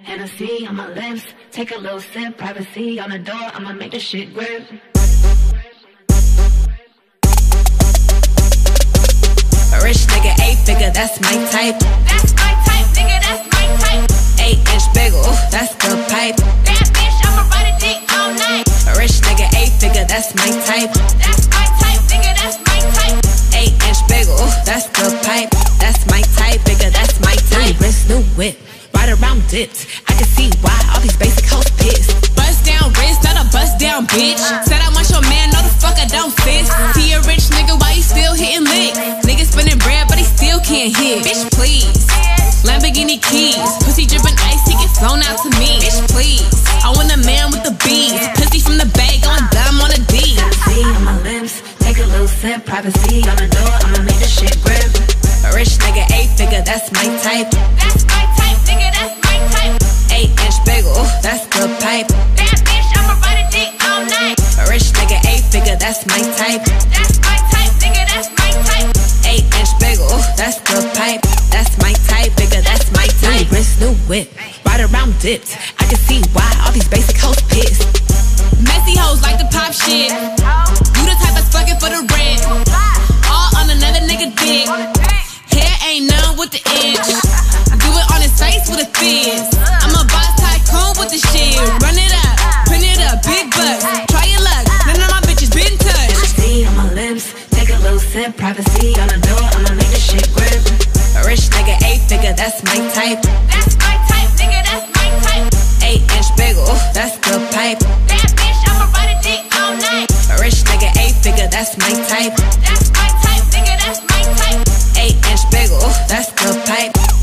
Hennessy on my lips, take a little sip, privacy on the door, I'ma make this shit grip. A rich nigga, 8-figure, that's my type. That's my type, nigga, that's my type. 8-inch bagel, that's the pipe. Bad bitch, I'ma ride a dick all night. A rich nigga, 8-figure, that's my type. That's my type, nigga, that's my type. 8-inch bagel, that's the pipe. That's my type, nigga, that's my type. New wrist, new whip, ride around dips. I can see why all these basic hoes pissed. Bust down wrist, not a bust down bitch. Said I want your man, no the fuck I don't fit. See a rich nigga, why you still hitting licks? Nigga spinning bread, but he still can't hit. Bitch, please. Lamborghini keys, pussy dripping ice, he get flown out to me. Bitch, please. I want a man with the bees, pussy from the bag, going dumb on a D. Hennessy on my lips, take a little sip, privacy on the door, I'ma make this shit grip. A rich nigga, 8-figure, that's my type. That's my type, nigga, that's my type. 8-inch bagel, that's the pipe. Bad bitch, I'ma ride a dick all night. A rich nigga, 8-figure, that's my type. That's my type, nigga, that's my type. 8-inch bagel, that's the pipe. That's my type, nigga, that's my type. New wrist, new whip, ride around dips. I can see why all these basic hoes pissed. Messy hoes like to pop shit. You the type that's fucking for the rent. All on another nigga dick. Hair ain't none with the inch. Do it on his face with a fizz. I'm a boss tycoon with the shit. Run it up, print it up, big bucks. Try your luck, none of my bitches been touched. Hennessy on my lips, take a little sip, privacy on the door, I'ma make this shit grip. A rich nigga, 8-figure, that's my type. That's my type, nigga, that's my type. 8-inch bagel, that's the pipe. Bad bitch, I'ma ride a dick all night. A rich nigga, 8-figure, that's my type. That's my type, nigga, that's my type. 8-inch bagel, that's the pipe.